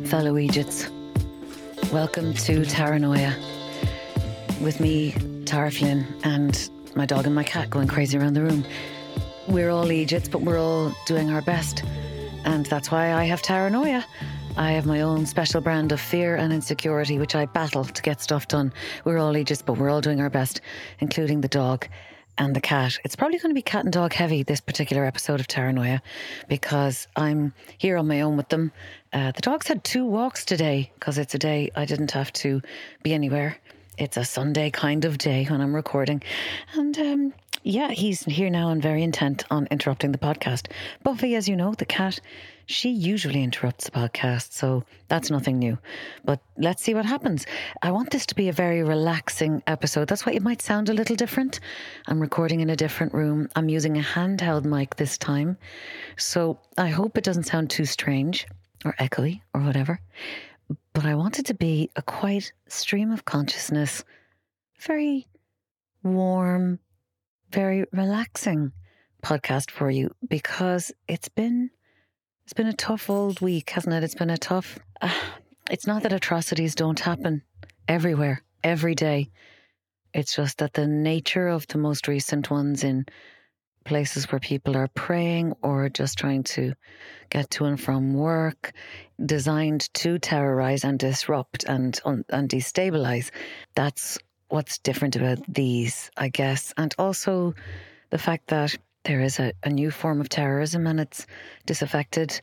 fellow Egypts. Welcome to Taranoia. With me, Tara Flynn, and my dog and my cat going crazy around the room. We're all Egypts, but we're all doing our best. And that's why I have Taranoia. I have my own special brand of fear and insecurity, which I battle to get stuff done. We're all Egypts, but we're all doing our best, including the dog and the cat. It's probably going to be cat and dog heavy, this particular episode of Taranoia, because I'm here on my own with them. The dog's had 2 walks today, because it's a day I didn't have to be anywhere. It's a Sunday kind of day when I'm recording. And he's here now and very intent on interrupting the podcast. Buffy, as you know, the cat, she usually interrupts the podcast, so that's nothing new. But let's see what happens. I want this to be a very relaxing episode. That's why it might sound a little different. I'm recording in a different room. I'm using a handheld mic this time. So I hope it doesn't sound too strange or echoey or whatever. But I want it to be a quiet stream of consciousness, very warm, very relaxing podcast for you, because it's been a tough old week, hasn't it? It's been a tough... it's not that atrocities don't happen everywhere, every day. It's just that the nature of the most recent ones in places where people are praying or just trying to get to and from work, designed to terrorize and disrupt and destabilize. That's what's different about these, I guess. And also the fact that there is a new form of terrorism, and it's disaffected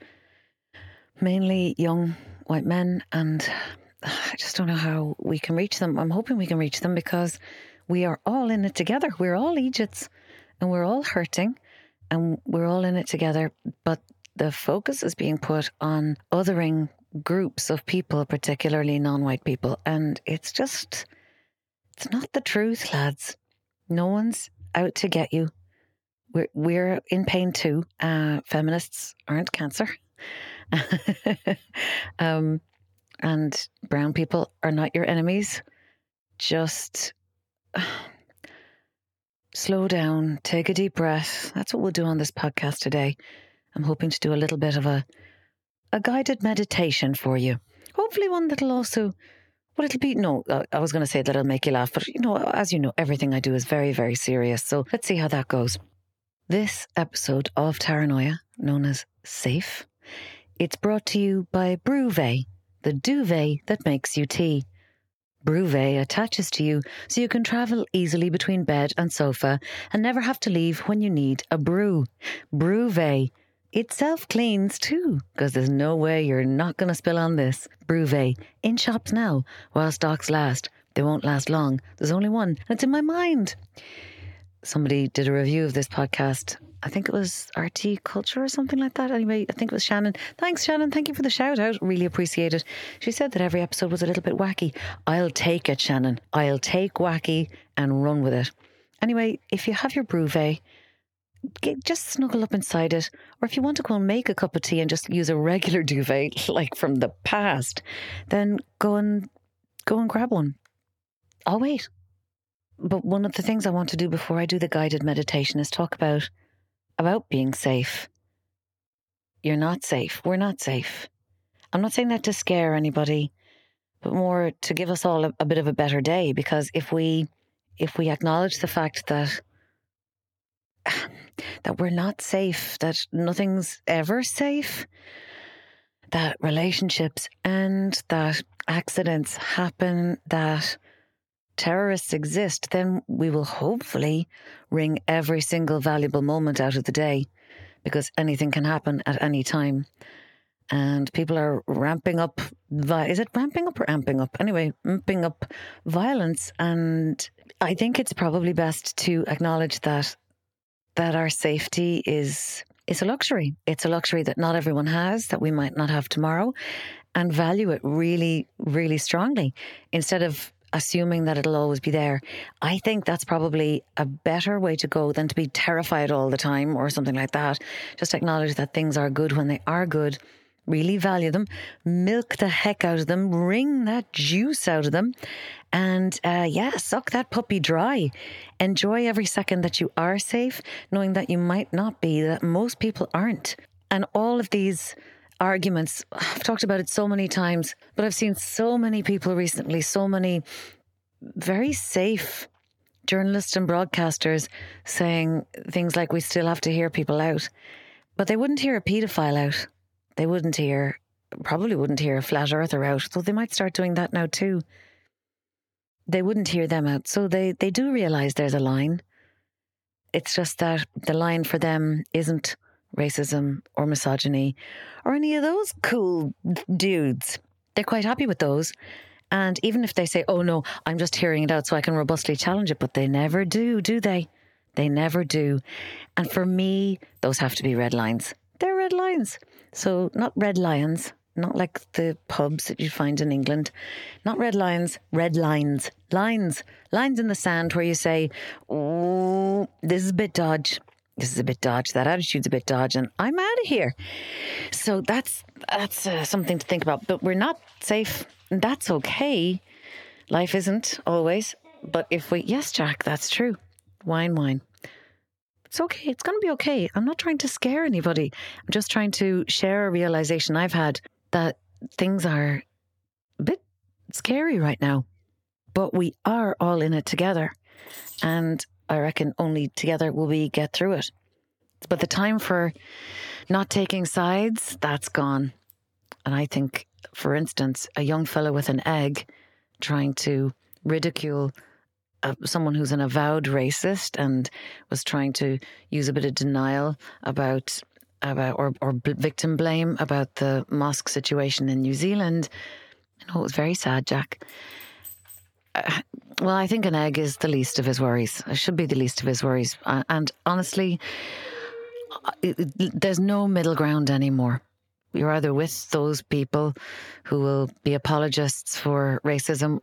mainly young white men, and I just don't know how we can reach them. I'm hoping we can reach them because we are all in it together. We're all Egypts and we're all hurting and we're all in it together. But the focus is being put on othering groups of people, particularly non-white people. And it's not the truth, lads. No one's out to get you. We're in pain too. Feminists aren't cancer. And brown people are not your enemies. Just slow down, take a deep breath. That's what we'll do on this podcast today. I'm hoping to do a little bit of a guided meditation for you. Hopefully one that'll also... Well, it'll be... No, I was going to say that it'll make you laugh. But, as you know, everything I do is very, very serious. So let's see how that goes. This episode of Taranoia, known as Safe, it's brought to you by Bruvet, the duvet that makes you tea. Bruvet attaches to you so you can travel easily between bed and sofa and never have to leave when you need a brew. Bruvet. It self-cleans too, because there's no way you're not going to spill on this. Bruvet. In shops now, while stocks last. They won't last long. There's only one, and it's in my mind. Somebody did a review of this podcast. I think it was RT Culture or something like that. Anyway, I think it was Shannon. Thanks, Shannon. Thank you for the shout out. Really appreciate it. She said that every episode was a little bit wacky. I'll take it, Shannon. I'll take wacky and run with it. Anyway, if you have your Bruvet, just snuggle up inside it. Or if you want to go and make a cup of tea and just use a regular duvet, like from the past, then go and grab one. I'll wait. But one of the things I want to do before I do the guided meditation is talk about being safe. You're not safe. We're not safe. I'm not saying that to scare anybody, but more to give us all a bit of a better day. Because if we acknowledge the fact that we're not safe, that nothing's ever safe, that relationships end, that accidents happen, that terrorists exist, then we will hopefully wring every single valuable moment out of the day, because anything can happen at any time. And people are ramping up... Is it ramping up or amping up? Anyway, amping up violence. And I think it's probably best to acknowledge that our safety is a luxury. It's a luxury that not everyone has, that we might not have tomorrow, and value it really, really strongly instead of assuming that it'll always be there. I think that's probably a better way to go than to be terrified all the time or something like that. Just acknowledge that things are good when they are good. Really value them, milk the heck out of them, wring that juice out of them, and suck that puppy dry. Enjoy every second that you are safe, knowing that you might not be, that most people aren't. And all of these arguments. I've talked about it so many times, but I've seen so many people recently, so many very safe journalists and broadcasters saying things like we still have to hear people out. But they wouldn't hear a paedophile out. They probably wouldn't hear a flat earther out, though they might start doing that now too. They wouldn't hear them out. So they do realise there's a line. It's just that the line for them isn't racism or misogyny or any of those cool dudes. They're quite happy with those. And even if they say, oh no, I'm just hearing it out so I can robustly challenge it, but they never do they? They never do. And for me, those have to be red lines. They're red lines. So not red lions, not like the pubs that you find in England. Not red lions, red lines. Lines in the sand where you say, oh, this is a bit dodge. This is a bit dodge. That attitude's a bit dodge, and I'm out of here. So that's something to think about. But we're not safe, and that's okay. Life isn't always. But yes, Jack, that's true. Wine. It's okay. It's going to be okay. I'm not trying to scare anybody. I'm just trying to share a realization I've had that things are a bit scary right now. But we are all in it together. And I reckon only together will we get through it. But the time for not taking sides, that's gone. And I think, for instance, a young fellow with an egg trying to ridicule someone who's an avowed racist and was trying to use a bit of denial about or victim blame about the mosque situation in New Zealand. I know it was very sad, Jack. Well, I think an egg is the least of his worries. It should be the least of his worries. And honestly, there's no middle ground anymore. You're either with those people who will be apologists for racism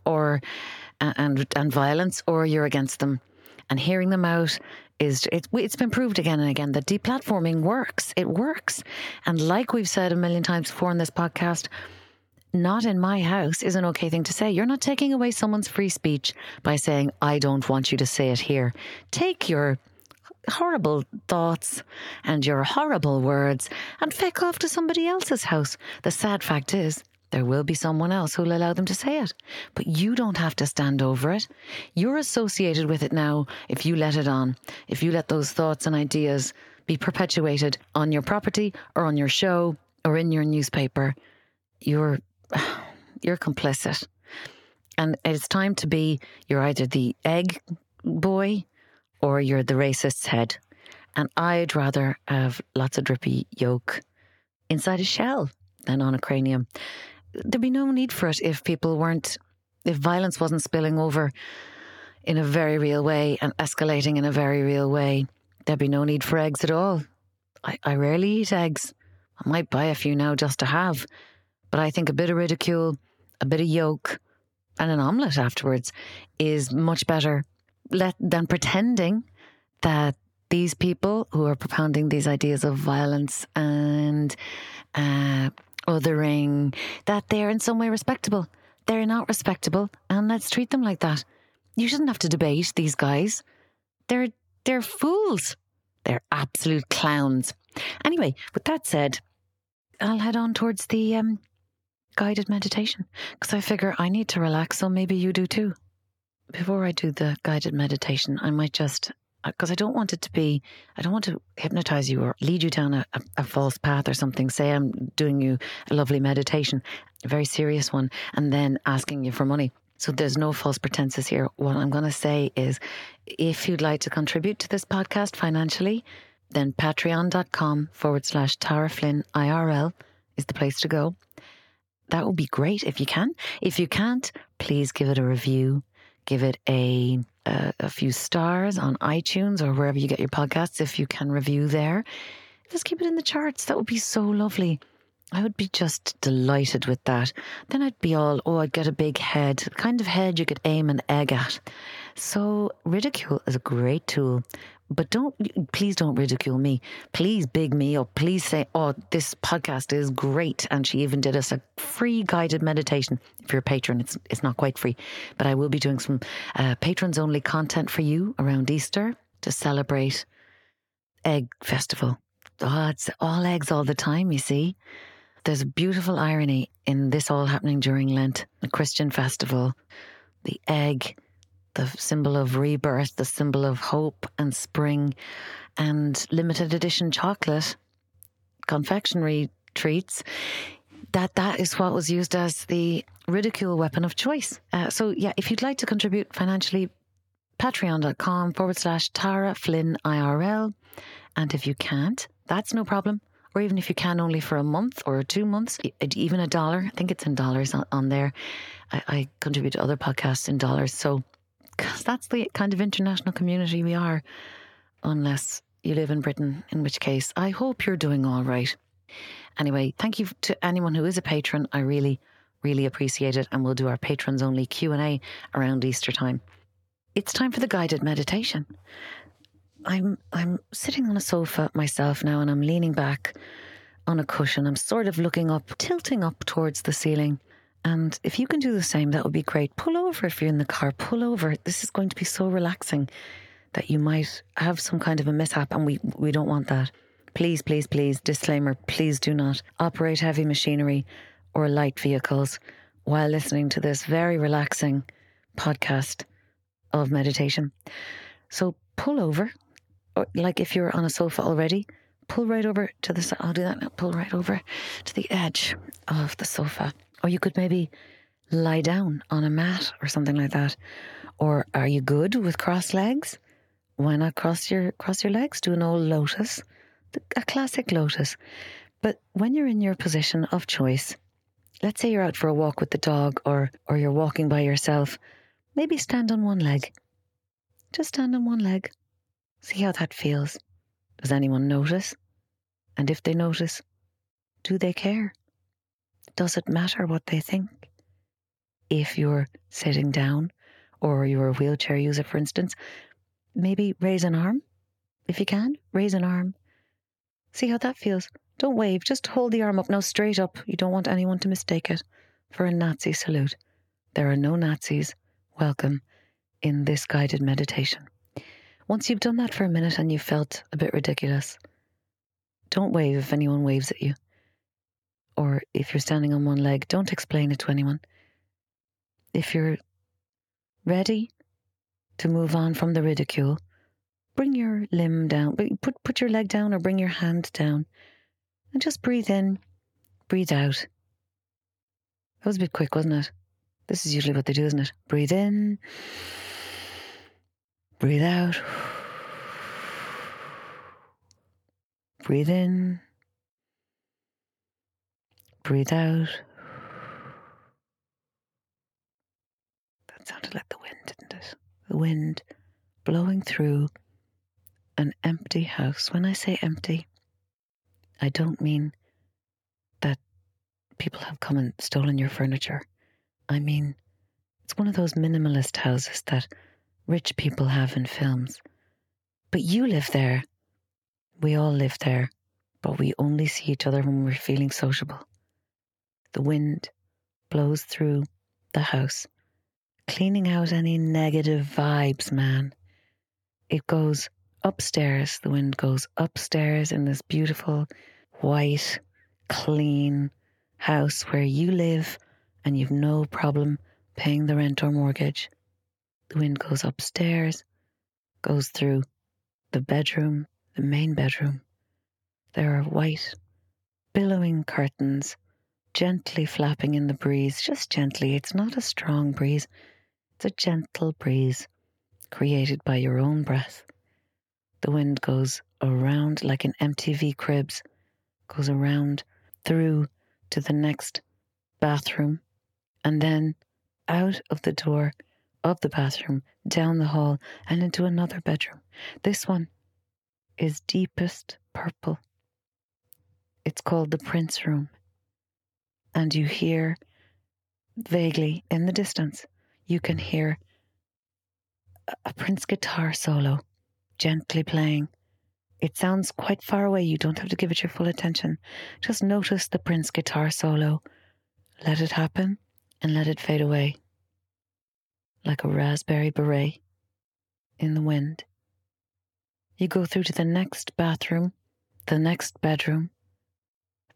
and violence, or you're against them. And hearing them out it's been proved again and again that deplatforming works. It works. And like we've said a million times before in this podcast, not in my house is an okay thing to say. You're not taking away someone's free speech by saying, I don't want you to say it here. Take your horrible thoughts and your horrible words and feck off to somebody else's house. The sad fact is, there will be someone else who'll allow them to say it. But you don't have to stand over it. You're associated with it now if you let it on. If you let those thoughts and ideas be perpetuated on your property or on your show or in your newspaper, you're complicit. And it's time to be, you're either the egg boy or you're the racist's head. And I'd rather have lots of drippy yolk inside a shell than on a cranium. There'd be no need for it if violence wasn't spilling over in a very real way and escalating in a very real way. There'd be no need for eggs at all. I rarely eat eggs. I might buy a few now just to have. But I think a bit of ridicule, a bit of yolk, and an omelette afterwards is much better than pretending that these people who are propounding these ideas of violence and othering, that they're in some way respectable. They're not respectable, and let's treat them like that. You shouldn't have to debate these guys. They're fools. They're absolute clowns. Anyway, with that said, I'll head on towards the guided meditation, because I figure I need to relax, so maybe you do too. Before I do the guided meditation, I might just, because I don't want to hypnotize you or lead you down a false path or something. Say I'm doing you a lovely meditation, a very serious one, and then asking you for money. So there's no false pretenses here. What I'm going to say is, if you'd like to contribute to this podcast financially, then patreon.com/Tara Flynn IRL is the place to go. That would be great if you can. If you can't, please give it a review. Give it a few stars on iTunes or wherever you get your podcasts. If you can review there, just keep it in the charts. That would be so lovely. I would be just delighted with that. Then I'd be all, I'd get a big head, the kind of head you could aim an egg at. So ridicule is a great tool. But please don't ridicule me. Please big me up. Please say, this podcast is great. And she even did us a free guided meditation. If you're a patron, it's not quite free. But I will be doing some patrons only content for you around Easter to celebrate Egg Festival. It's all eggs all the time, you see. There's a beautiful irony in this all happening during Lent, a Christian festival. The egg, the symbol of rebirth, the symbol of hope and spring, and limited edition chocolate, confectionery treats, that is what was used as the ridicule weapon of choice. So yeah, if you'd like to contribute financially, patreon.com/Tara Flynn IRL. And if you can't, that's no problem. Or even if you can only for a month or 2 months, even $1, I think it's in dollars on there. I contribute to other podcasts in dollars. So, because that's the kind of international community we are, unless you live in Britain, in which case I hope you're doing all right. Anyway, thank you to anyone who is a patron. I really, really appreciate it. And we'll do our patrons only Q&A around Easter time. It's time for the guided meditation. I'm sitting on a sofa myself now, and I'm leaning back on a cushion. I'm sort of looking up, tilting up towards the ceiling. And if you can do the same, that would be great. Pull over if you're in the car. Pull over. This is going to be so relaxing that you might have some kind of a mishap, and we don't want that. Please, please, please, disclaimer, please do not operate heavy machinery or light vehicles while listening to this very relaxing podcast of meditation. So pull over, or like if you're on a sofa already, pull right over to the side. I'll do that now. Pull right over to the edge of the sofa. Or you could maybe lie down on a mat or something like that. Or are you good with crossed legs? Why not cross your legs? Do an old lotus, a classic lotus. But when you're in your position of choice, let's say you're out for a walk with the dog, or you're walking by yourself, maybe stand on one leg. Just stand on one leg. See how that feels. Does anyone notice? And if they notice, do they care? Does it matter what they think? If you're sitting down, or you're a wheelchair user, for instance, maybe raise an arm. If you can, raise an arm. See how that feels. Don't wave, just hold the arm up. No, straight up. You don't want anyone to mistake it for a Nazi salute. There are no Nazis welcome in this guided meditation. Once you've done that for a minute and you've felt a bit ridiculous, don't wave if anyone waves at you. Or if you're standing on one leg, don't explain it to anyone. If you're ready to move on from the ridicule, bring your limb down. Put your leg down, or bring your hand down. And just breathe in, breathe out. That was a bit quick, wasn't it? This is usually what they do, isn't it? Breathe in, breathe out. Breathe in, breathe out. That sounded like the wind, didn't it? The wind blowing through an empty house. When I say empty, I don't mean that people have come and stolen your furniture. I mean, it's one of those minimalist houses that rich people have in films. But you live there. We all live there. But we only see each other when we're feeling sociable. The wind blows through the house, cleaning out any negative vibes, man. It goes upstairs. The wind goes upstairs in this beautiful, white, clean house where you live and you've no problem paying the rent or mortgage. The wind goes upstairs, goes through the bedroom, the main bedroom. There are white, billowing curtains, gently flapping in the breeze, just gently. It's not a strong breeze. It's a gentle breeze created by your own breath. The wind goes around like an MTV Cribs, goes around through to the next bathroom, and then out of the door of the bathroom, down the hall, and into another bedroom. This one is deepest purple. It's called the Prince Room. And you hear vaguely in the distance, you can hear a Prince guitar solo gently playing. It sounds quite far away. You don't have to give it your full attention. Just notice the Prince guitar solo. Let it happen and let it fade away. Like a raspberry beret in the wind. You go through to the next bathroom, the next bedroom,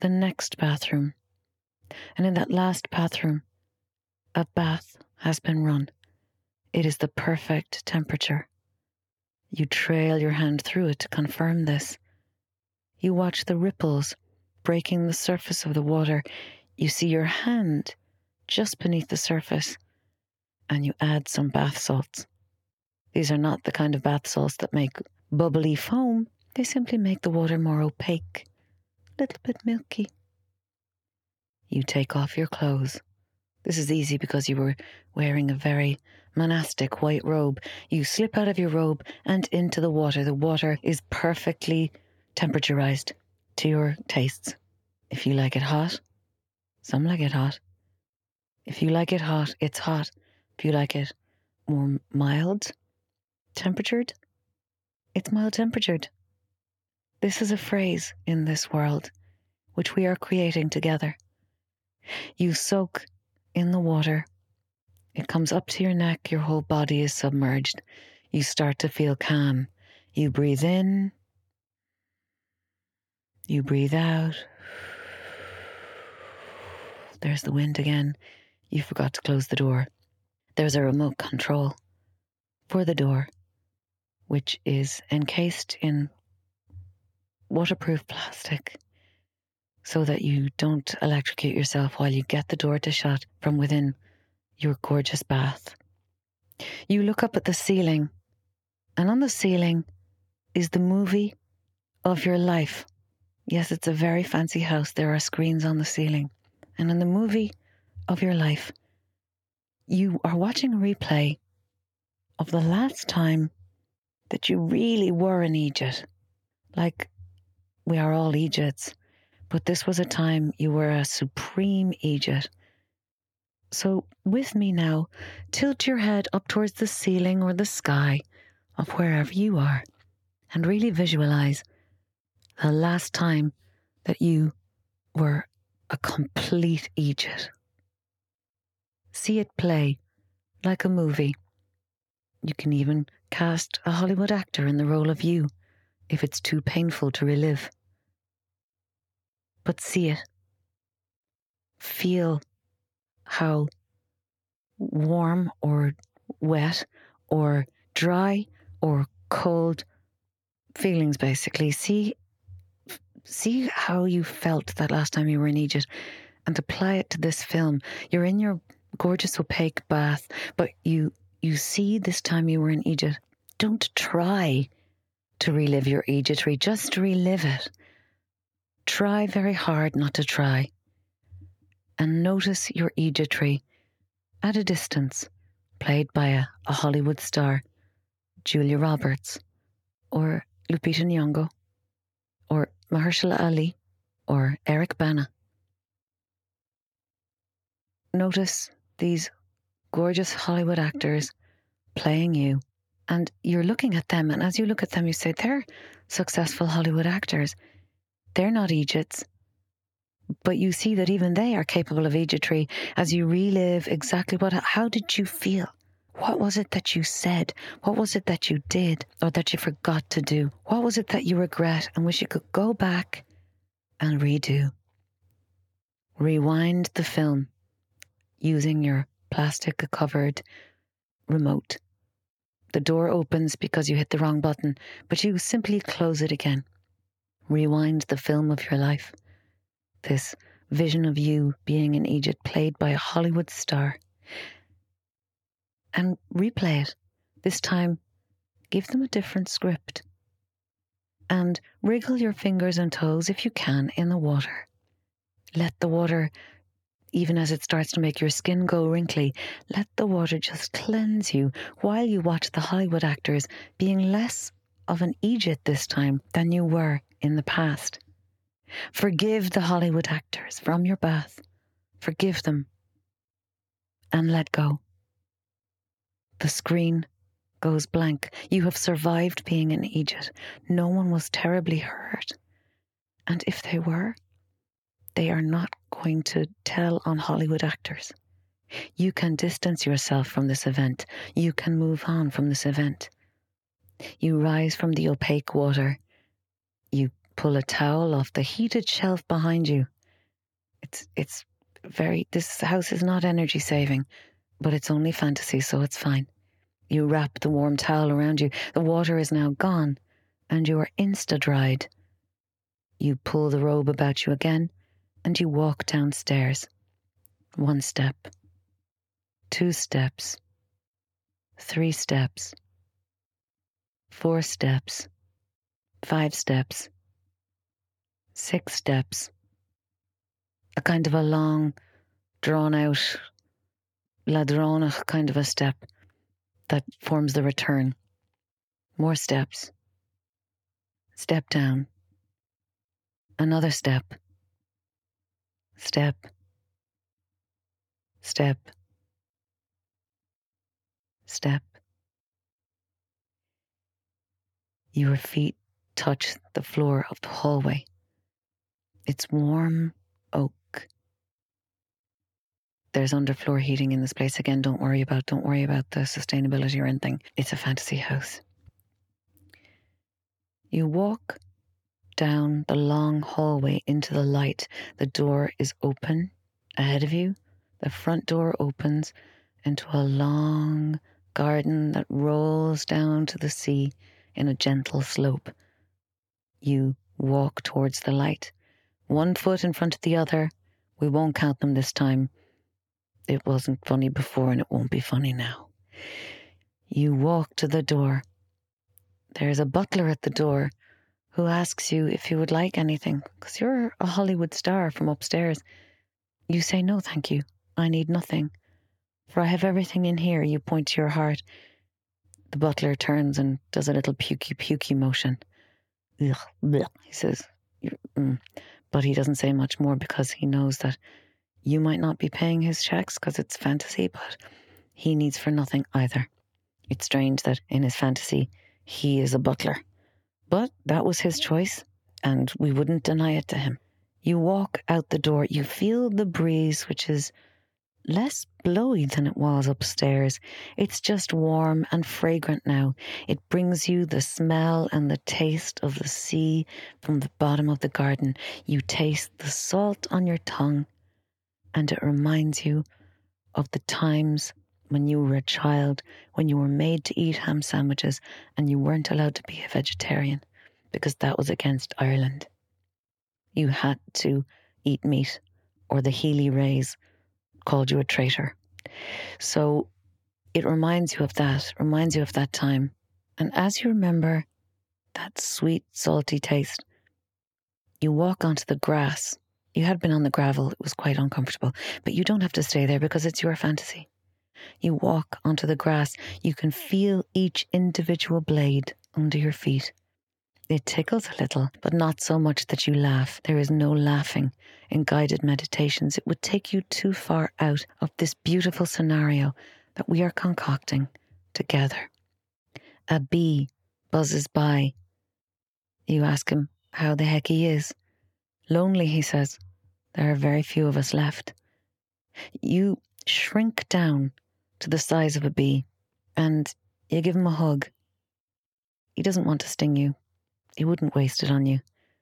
the next bathroom. And in that last bathroom, a bath has been run. It is the perfect temperature. You trail your hand through it to confirm this. You watch the ripples breaking the surface of the water. You see your hand just beneath the surface, and you add some bath salts. These are not the kind of bath salts that make bubbly foam. They simply make the water more opaque, a little bit milky. You take off your clothes. This is easy because you were wearing a very monastic white robe. You slip out of your robe and into the water. The water is perfectly temperaturized to your tastes. If you like it hot, some like it hot. If you like it hot, it's hot. If you like it more mild temperatured, it's mild temperatured. This is a phrase in this world which we are creating together. You soak in the water. It comes up to your neck. Your whole body is submerged. You start to feel calm. You breathe in. You breathe out. There's the wind again. You forgot to close the door. There's a remote control for the door, which is encased in waterproof plastic so that you don't electrocute yourself while you get the door to shut from within your gorgeous bath. You look up at the ceiling, and on the ceiling is the movie of your life. Yes, it's a very fancy house. There are screens on the ceiling. And in the movie of your life, you are watching a replay of the last time that you really were an Egypt. Like, we are all Egypts, but this was a time you were a supreme Egypt. So with me now, tilt your head up towards the ceiling or the sky of wherever you are and really visualize the last time that you were a complete Egypt. See it play like a movie. You can even cast a Hollywood actor in the role of you if it's too painful to relive. But see it. Feel how warm or wet or dry or cold feelings, basically. See how you felt that last time you were in Egypt and apply it to this film. You're in your gorgeous opaque bath, but you see this time you were in Egypt. Don't try to relive your Egyptry, just relive it. Try very hard not to try. And notice your Egyptry at a distance, played by a Hollywood star, Julia Roberts, or Lupita Nyong'o, or Mahershala Ali, or Eric Bana. Notice these gorgeous Hollywood actors playing you, and you're looking at them, and as you look at them, you say, they're successful Hollywood actors. They're not Egypts. But you see that even they are capable of Egyptry as you relive exactly how did you feel? What was it that you said? What was it that you did or that you forgot to do? What was it that you regret and wish you could go back and redo? Rewind the film using your plastic-covered remote. The door opens because you hit the wrong button, but you simply close it again. Rewind the film of your life. This vision of you being in Egypt played by a Hollywood star. And replay it. This time, give them a different script. And wriggle your fingers and toes, if you can, in the water. Let the water, even as it starts to make your skin go wrinkly, let the water just cleanse you while you watch the Hollywood actors being less of an Egypt this time than you were in the past. Forgive the Hollywood actors from your bath. Forgive them. And let go. The screen goes blank. You have survived being in Egypt. No one was terribly hurt. And if they were, they are not going to tell on Hollywood actors. You can distance yourself from this event. You can move on from this event. You rise from the opaque water. You pull a towel off the heated shelf behind you It's this house is not energy saving, but it's only fantasy, so it's fine. You wrap the warm towel around you. The water is now gone, and you are insta-dried. You pull the robe about you again, and you walk downstairs. 1 step, 2 steps, 3 steps, 4 steps, 5 steps, 6 steps. A kind of a long, drawn-out, ladronach kind of a step that forms the return. More steps. Step down. Another step. Step. Step. Step. Your feet touch the floor of the hallway. It's warm oak. There's underfloor heating in this place. Again, don't worry about the sustainability or anything. It's a fantasy house. You walk down the long hallway into the light. The door is open ahead of you. The front door opens into a long garden that rolls down to the sea in a gentle slope. You walk towards the light. 1 foot in front of the other. We won't count them this time. It wasn't funny before and it won't be funny now. You walk to the door. There's a butler at the door who asks you if you would like anything, because you're a Hollywood star from upstairs. You say, no, thank you. I need nothing. For I have everything in here. You point to your heart. The butler turns and does a little pukey motion. Ugh, bleh, he says, but he doesn't say much more because he knows that you might not be paying his checks because it's fantasy, but he needs for nothing either. It's strange that in his fantasy, he is a butler. But that was his choice, and we wouldn't deny it to him. You walk out the door. You feel the breeze, which is less blowy than it was upstairs. It's just warm and fragrant now. It brings you the smell and the taste of the sea from the bottom of the garden. You taste the salt on your tongue, and it reminds you of the times when you were a child, when you were made to eat ham sandwiches and you weren't allowed to be a vegetarian because that was against Ireland. You had to eat meat or the Healy Rays called you a traitor. So it reminds you of that time. And as you remember that sweet, salty taste, you walk onto the grass. You had been on the gravel. It was quite uncomfortable, but you don't have to stay there because it's your fantasy. You walk onto the grass. You can feel each individual blade under your feet. It tickles a little, but not so much that you laugh. There is no laughing in guided meditations. It would take you too far out of this beautiful scenario that we are concocting together. A bee buzzes by. You ask him how the heck he is. Lonely, he says. There are very few of us left. You shrink down to the size of a bee and you give him a hug. He doesn't want to sting you. He wouldn't waste it on you.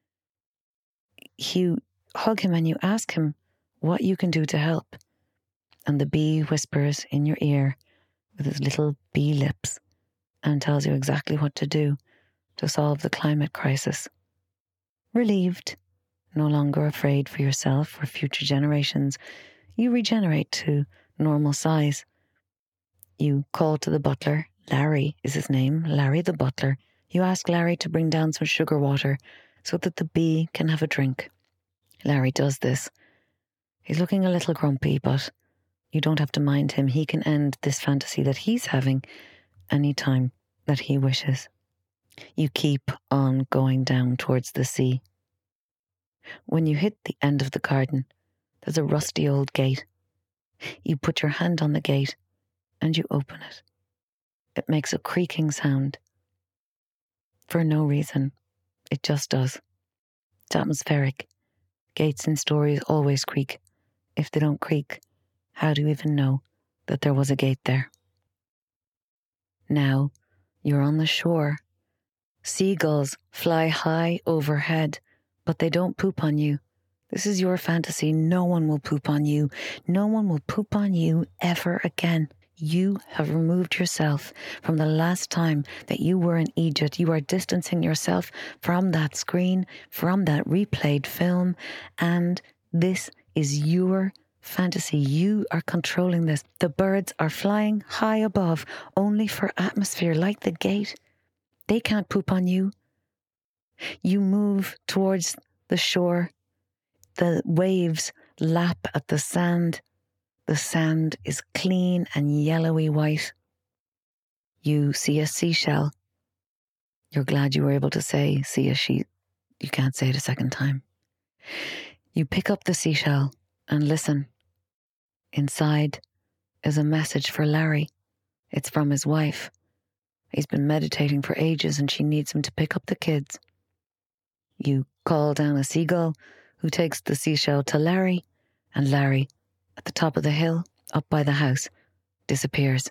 You hug him and you ask him what you can do to help. And the bee whispers in your ear with his little bee lips and tells you exactly what to do to solve the climate crisis. Relieved, no longer afraid for yourself or future generations, you regenerate to normal size. You call to the butler. Larry is his name, Larry the butler. You ask Larry to bring down some sugar water so that the bee can have a drink. Larry does this. He's looking a little grumpy, but you don't have to mind him. He can end this fantasy that he's having any time that he wishes. You keep on going down towards the sea. When you hit the end of the garden, there's a rusty old gate. You put your hand on the gate and you open it. It makes a creaking sound. For no reason. It just does. It's atmospheric. Gates in stories always creak. If they don't creak, how do you even know that there was a gate there? Now you're on the shore. Seagulls fly high overhead, but they don't poop on you. This is your fantasy. No one will poop on you. No one will poop on you ever again. You have removed yourself from the last time that you were in Egypt. You are distancing yourself from that screen, from that replayed film, and this is your fantasy. You are controlling this. The birds are flying high above, only for atmosphere like the gate. They can't poop on you. You move towards the shore. The waves lap at the sand. The sand is clean and yellowy white. You see a seashell. You're glad you were able to say, see a sheet. You can't say it a second time. You pick up the seashell and listen. Inside is a message for Larry. It's from his wife. He's been meditating for ages and she needs him to pick up the kids. You call down a seagull who takes the seashell to Larry, and Larry, at the top of the hill, up by the house, disappears.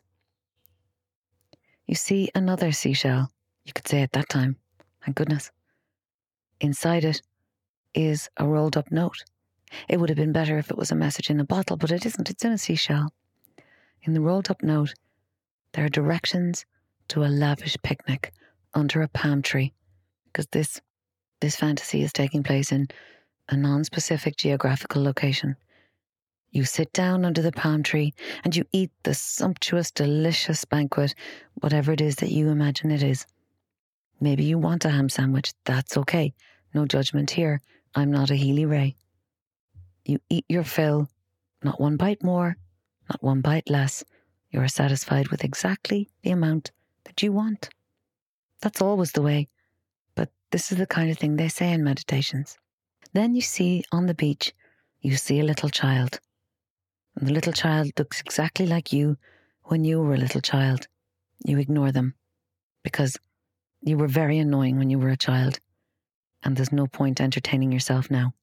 You see another seashell. You could say it that time. Thank goodness. Inside it is a rolled up note. It would have been better if it was a message in a bottle, but it isn't. It's in a seashell. In the rolled up note, there are directions to a lavish picnic under a palm tree, because this fantasy is taking place in a non-specific geographical location. You sit down under the palm tree and you eat the sumptuous, delicious banquet, whatever it is that you imagine it is. Maybe you want a ham sandwich. That's okay. No judgment here. I'm not a Healy Ray. You eat your fill, not one bite more, not one bite less. You are satisfied with exactly the amount that you want. That's always the way, but this is the kind of thing they say in meditations. Then you see on the beach, you see a little child. And the little child looks exactly like you when you were a little child. You ignore them because you were very annoying when you were a child, and there's no point entertaining yourself now.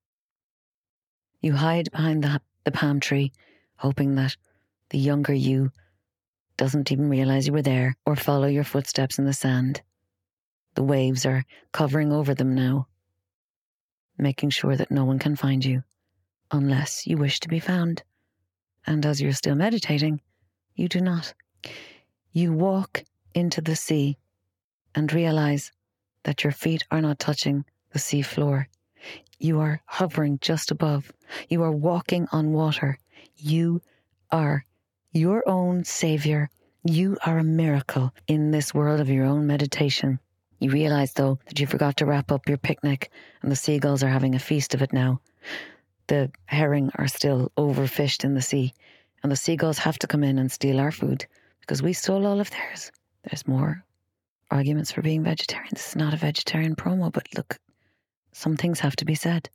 You hide behind the palm tree, hoping that the younger you doesn't even realize you were there or follow your footsteps in the sand. The waves are covering over them now, making sure that no one can find you unless you wish to be found. And as you're still meditating, you do not. You walk into the sea and realize that your feet are not touching the sea floor. You are hovering just above. You are walking on water. You are your own savior. You are a miracle in this world of your own meditation. You realize, though, that you forgot to wrap up your picnic and the seagulls are having a feast of it now. The herring are still overfished in the sea, and the seagulls have to come in and steal our food because we stole all of theirs. There's more arguments for being vegetarian. This is not a vegetarian promo, but look, some things have to be said.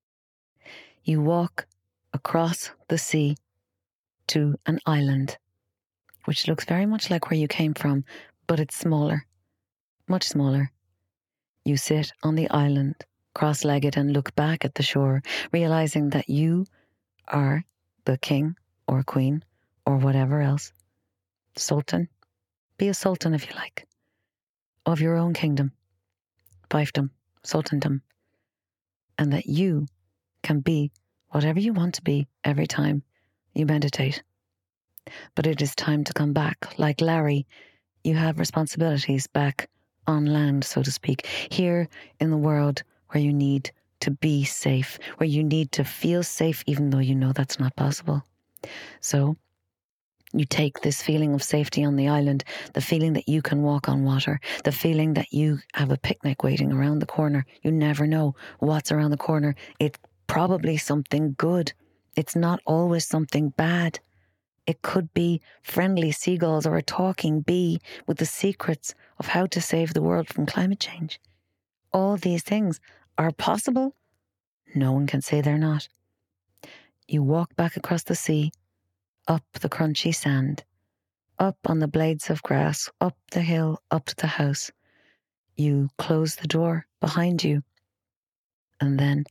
You walk across the sea to an island, which looks very much like where you came from, but it's smaller, much smaller. You sit on the island, cross-legged, and look back at the shore, realizing that you are the king or queen or whatever else, sultan, be a sultan if you like, of your own kingdom, fiefdom, sultandom, and that you can be whatever you want to be every time you meditate. But it is time to come back. Like Larry, you have responsibilities back on land, so to speak, here in the world where you need to be safe, where you need to feel safe even though you know that's not possible. So you take this feeling of safety on the island, the feeling that you can walk on water, the feeling that you have a picnic waiting around the corner. You never know what's around the corner. It's probably something good. It's not always something bad. It could be friendly seagulls or a talking bee with the secrets of how to save the world from climate change. All these things are possible. No one can say they're not. You walk back across the sea, up the crunchy sand, up on the blades of grass, up the hill, up to the house. You close the door behind you, and then,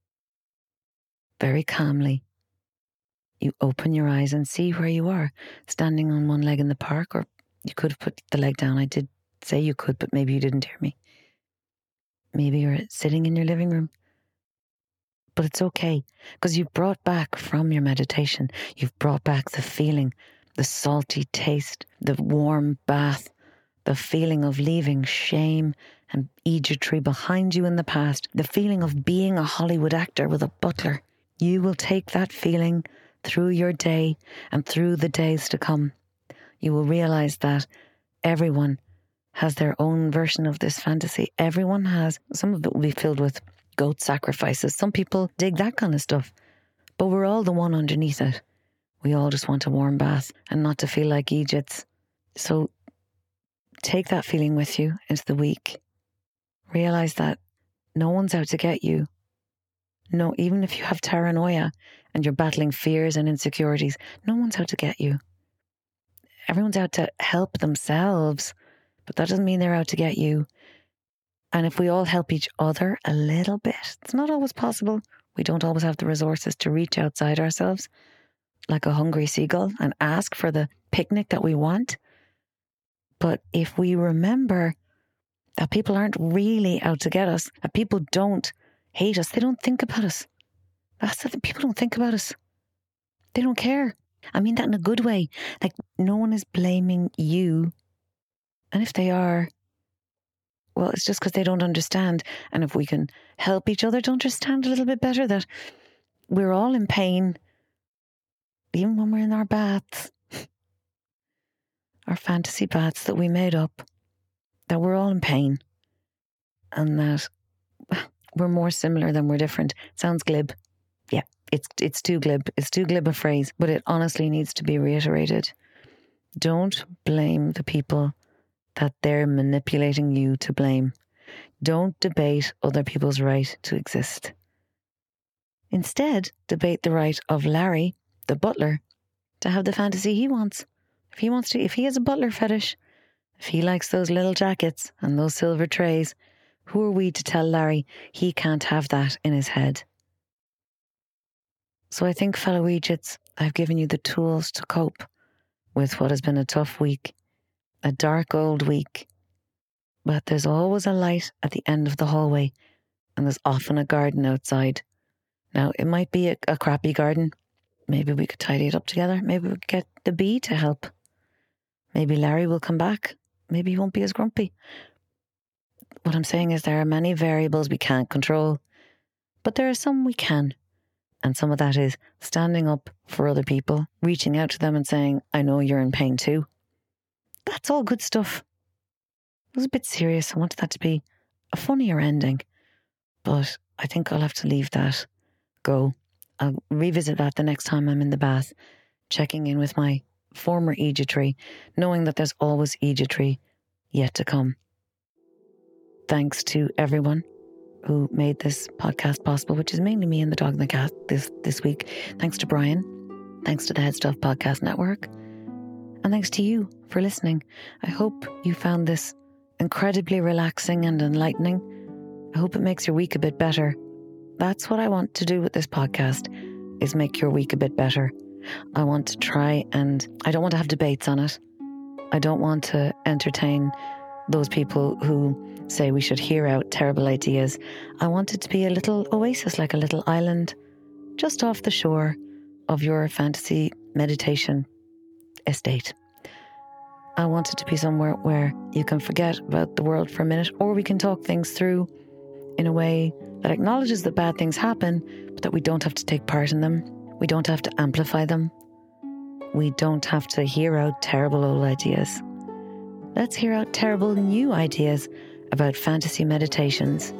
very calmly, you open your eyes and see where you are, standing on one leg in the park, or you could have put the leg down. I did say you could, but maybe you didn't hear me. Maybe you're sitting in your living room. but it's okay, because you've brought back from your meditation, you've brought back the feeling, the salty taste, the warm bath, the feeling of leaving shame and egotree behind you in the past, the feeling of being a Hollywood actor with a butler. You will take that feeling through your day and through the days to come. You will realize that everyone has their own version of this fantasy. Everyone has. Some of it will be filled with goat sacrifices. Some people dig that kind of stuff. But we're all the one underneath it. We all just want a warm bath and not to feel like Egypts. So take that feeling with you into the week. Realize that no one's out to get you. No, even if you have paranoia and you're battling fears and insecurities, no one's out to get you. Everyone's out to help themselves, but that doesn't mean they're out to get you. And if we all help each other a little bit, it's not always possible. We don't always have the resources to reach outside ourselves like a hungry seagull and ask for the picnic that we want. But if we remember that people aren't really out to get us, that people don't hate us, they don't think about us. That's the thing, people don't think about us. They don't care. I mean that in a good way. Like, no one is blaming you. And if they are, well, it's just because they don't understand. And if we can help each other to understand a little bit better that we're all in pain, even when we're in our baths, our fantasy baths that we made up, that we're all in pain and that we're more similar than we're different. Sounds glib. Yeah, it's too glib. It's too glib a phrase, but it honestly needs to be reiterated. Don't blame the people that they're manipulating you to blame. Don't debate other people's right to exist. Instead, debate the right of Larry, the butler, to have the fantasy he wants. If he has a butler fetish, if he likes those little jackets and those silver trays, who are we to tell Larry he can't have that in his head? So I think, fellow Egypts, I've given you the tools to cope with what has been a tough week, a dark old week. But there's always a light at the end of the hallway, and there's often a garden outside. Now, it might be a crappy garden. Maybe we could tidy it up together. Maybe we could get the bee to help. Maybe Larry will come back. Maybe he won't be as grumpy. What I'm saying is there are many variables we can't control, but there are some we can. And some of that is standing up for other people, reaching out to them and saying, I know you're in pain too. That's all good stuff. It was a bit serious. I wanted that to be a funnier ending, but I think I'll have to leave that go. I'll revisit that the next time I'm in the bath, checking in with my former Egyptry, knowing that there's always Egyptry yet to come. Thanks to everyone who made this podcast possible, which is mainly me and the dog and the cat this week. Thanks to Brian. Thanks to the Head Stuff Podcast Network. And thanks to you for listening. I hope you found this incredibly relaxing and enlightening. I hope it makes your week a bit better. That's what I want to do with this podcast, is make your week a bit better. I want to try, and I don't want to have debates on it. I don't want to entertain those people who say we should hear out terrible ideas. I want it to be a little oasis, like a little island just off the shore of your fantasy meditation estate. I want it to be somewhere where you can forget about the world for a minute, or we can talk things through in a way that acknowledges that bad things happen, but that we don't have to take part in them. We don't have to amplify them. We don't have to hear out terrible old ideas. Let's hear out terrible new ideas about fantasy meditations.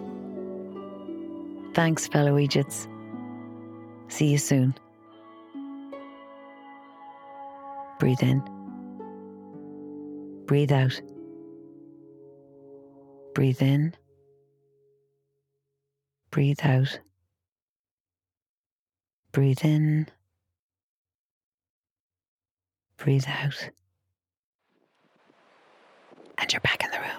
Thanks, fellow Egypts. See you soon. Breathe in. Breathe out. Breathe in. Breathe out. Breathe in. Breathe out. And you're back in the room.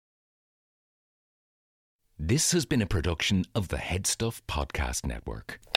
This has been a production of the Head Stuff Podcast Network.